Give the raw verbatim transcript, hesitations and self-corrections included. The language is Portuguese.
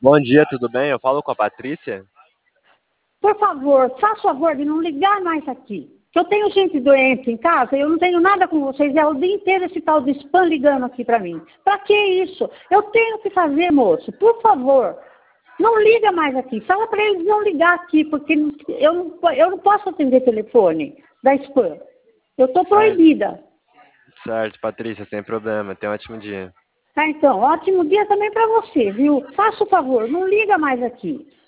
Bom dia, tudo bem? Eu falo com a Patrícia. Por favor, faça o favor de não ligar mais aqui. Que eu tenho gente doente em casa e eu não tenho nada com vocês. É o dia inteiro esse tal de spam ligando aqui para mim. Para que isso? Eu tenho que fazer, moço. Por favor, não liga mais aqui. Fala para eles não ligar aqui, porque eu não, eu não posso atender telefone da spam. Eu estou Certo, proibida. certo, Patrícia, sem problema. Tenha um ótimo dia. Tá, então, ótimo dia também para você, viu? Faça o favor, não liga mais aqui.